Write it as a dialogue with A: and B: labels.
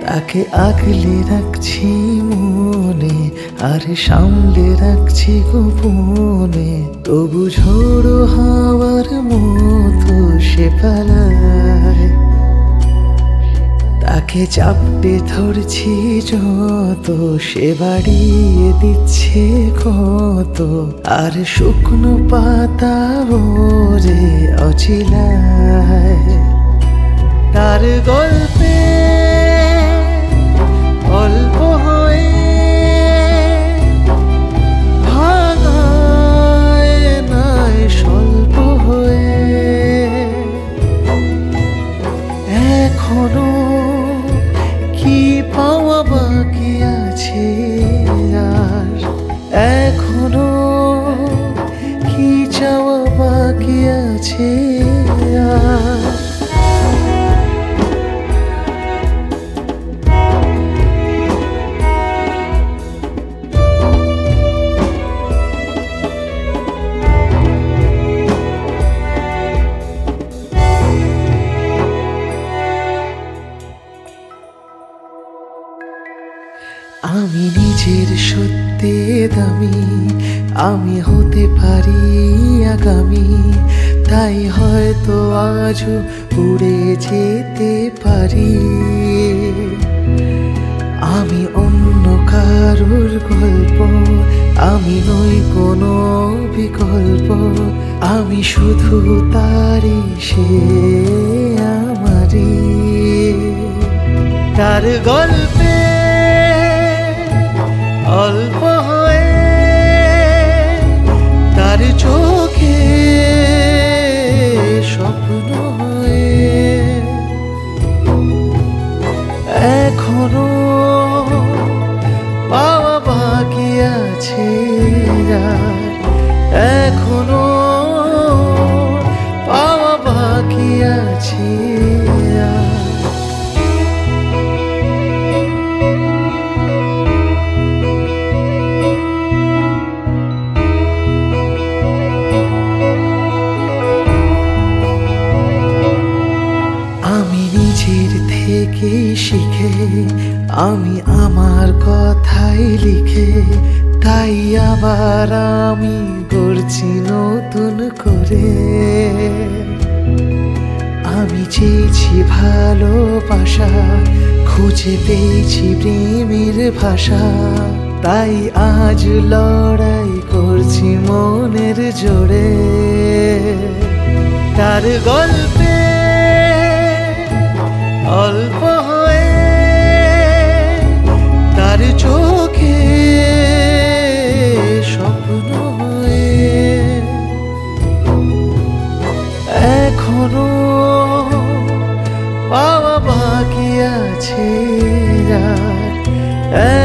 A: তাকে আগলে রাখছি মনে, আর সামলে রাখছি গোপনে। তবু ঝোড়ো হাওয়ার মতো সে পালায়। তাকে চাপটে ধরছি যত, সে বাড়িয়ে দিচ্ছে কত। আর শুকনো পাতা ওরে অচিলায়। তার গল্পে অল্প হয়ে ভাঙায় নয় স্বল্প হয়ে। এখনো কি পাওয়া বাকি আছে আর, এখনো কি চাওয়া বাকি আছে আর। আমি নিজের সত্যে দামি, আমি হতে পারি আগামী। তাই হয়তো আজও উড়ে যেতে পারি। আমি অন্য কারোর গল্প, আমি নই কোনো বিকল্প। আমি শুধু তারই, সে আমারই। তার গল্পে অল্প হয়ে, তার চোখে স্বপ্ন হয়ে। এখনো পাওয়া বাকি আছে আর, এখনো পাওয়া বাকি আছে আর। নিজের থেকে শিখে, আমি আমার কথাই লিখে। তাই আবার আমি গড়ছি নতুন করে। আমি চেয়েছি ভালোবাসা, খুঁজে পেয়েছি প্রেমের ভাষা। তাই আজ লড়াই করছি মনের জোরে। তার গল্পে অল্প হয়ে, তার চোখে স্বপ্ন হয়ে। এখনো পাওয়া বাকি আছে আর,